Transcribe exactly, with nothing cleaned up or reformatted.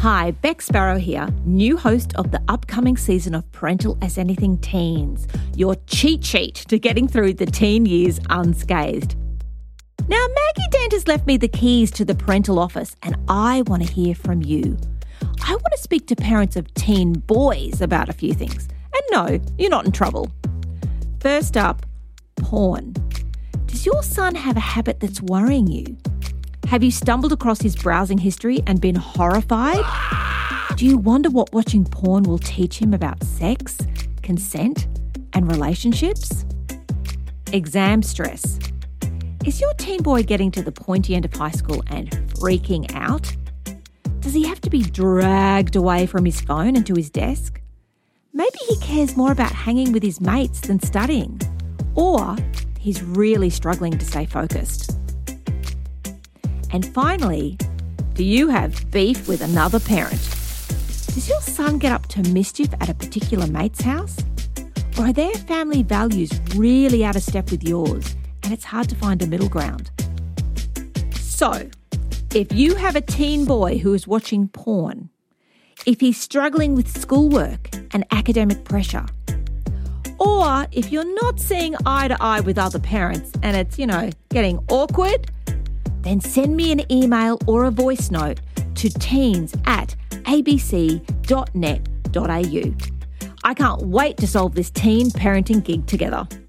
Hi, Beck Sparrow here, new host of the upcoming season of Parental as Anything Teens, your cheat sheet to getting through the teen years unscathed. Now, Maggie Dent has left me the keys to the parental office and I want to hear from you. I want to speak to parents of teen boys about a few things. And no, you're not in trouble. First up, porn. Does your son have a habit that's worrying you? Have you stumbled across his browsing history and been horrified? Do you wonder what watching porn will teach him about sex, consent, and relationships? Exam stress. Is your teen boy getting to the pointy end of high school and freaking out? Does he have to be dragged away from his phone and to his desk? Maybe he cares more about hanging with his mates than studying. Or he's really struggling to stay focused. And finally, do you have beef with another parent? Does your son get up to mischief at a particular mate's house? Or are their family values really out of step with yours and it's hard to find a middle ground? So, if you have a teen boy who is watching porn, if he's struggling with schoolwork and academic pressure, or if you're not seeing eye to eye with other parents and it's, you know, getting awkward, then send me an email or a voice note to teens at a b c dot net dot a u. I can't wait to solve this teen parenting gig together.